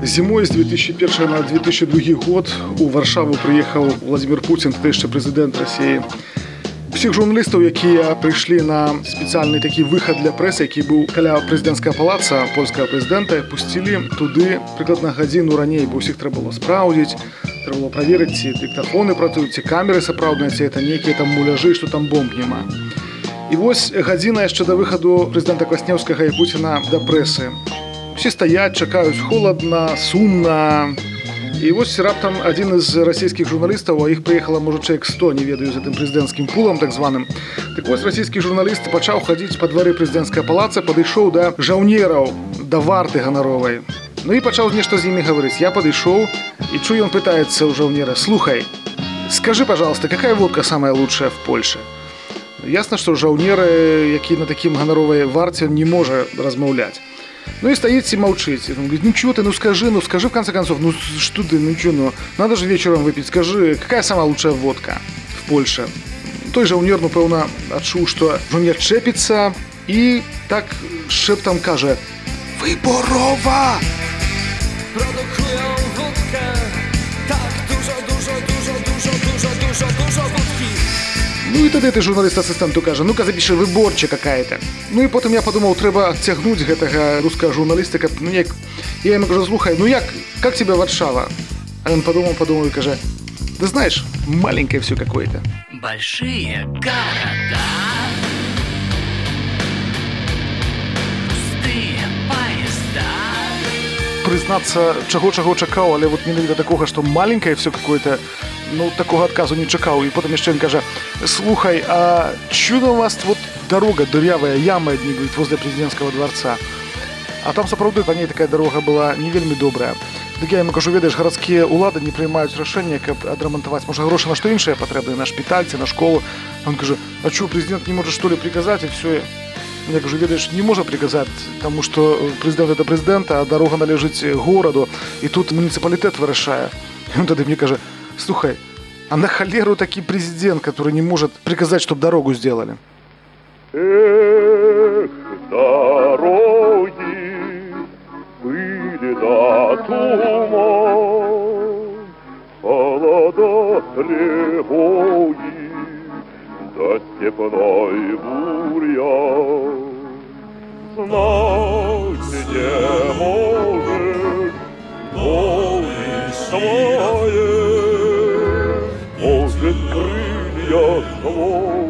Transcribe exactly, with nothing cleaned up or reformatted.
Зимой з две тысячи первого на две тысячи второй год у Варшаву прыехаў Владимир Путин, тоді ще президент Росії. Всіх журналістаў, якія прыйшлі на спецыяльны такі выхад для прэсы, які быў каля прэзідэнцкага палаца польскага прэзідэнта, пусцілі туды прыкладна гадзіну раней, бо ўсіх трэба было спраўдзіць, трэба было праверыць, ці дыктафоны працуюць, ці камеры сапраўдныя, ці это нейкія там муляжы, што там бомб няма. І вось гадзіна яшчэ да выхаду прэзідэнта Кваснеўскага і Пуціна да прэсы. Усе стаяць, чакаюць холадна, сумна. І вось раптам адзін з расійскіх журналістаў, а іх прыехала, можа, чалавек сто, не ведаю, з гэтым прэзідэнцкім пулам так званым. Так вось расійскі журналіст пачаў хадзіць па двары прэзідэнцкага палаца, падышоў да жаўнераў, да варты ганаровай. Ну і пачаў нешта з імі гаварыць. Я падышоў, і чую, ён пытаецца ў жаўнера: «Слухай, скажи, пожалуйста, какая водка самая лучшая в Польше?» Ясна, што жаўнер, які на такім ганаровай варце, не можа размаўляць. Ну и стоит и молчит. Он говорит: ну чего ты, ну скажи, ну скажи в конце концов, ну что ты, ну что, ну надо же вечером выпить, скажи, какая самая лучшая водка в Польше? Той жаўнер, ну пэўна, адчуў, што жаўнер чэпіцца і так шэптам кажа: «Выборова!» Produkują wódkę, tak dużo, dużo, dużo, dużo, dużo, dużo, dużo wódki. Ну і тады ты журналіст-асістэнту кажа: ну-ка запіши выборча какая-то. Ну і потым я подумаў, трэба адцягнуць гэтага рускага журналіста, каб ну неяк. Я ему кажу: слухай, ну як, как тебе Варшава? А он подумал, подумал и каже: ты знаешь, маленькое все какое-то. Большие города, пустые поезда. Прызнацца, чаго-чаго чакаў, але вот менавіта такога, што маленькае все какое-то, ну, такого адказу не чакаў. І потым яшчэ ён кажа: слухай, а чудо у вас вот дорога дырявая, яма, одни, говорит, возле президентского дворца. А там, сапраўды, по ней такая дорога была не вельмі добрая. Так я ему кажу: ведаеш, гарадскія улады не приймаюць рашэнне, каб адрамантаваць. Можа, грошы на што іншае патрэбныя, на шпіталь ці на школу. А он кажа: а чё, президент не может, что ли, приказать, и все. Я кажу: ведаеш, не можа приказать, потому что президент это президент, а дорога належыць гораду, и тут муніцыпалітэт вырашае. И он тады мне кажа: слухай, а на холеру такой президент, который не может приказать, чтобы дорогу сделали? Эх, дороги были до туман, холода, тревоги, да степной бурьян. Знать не можешь волны своей, может, крылья свой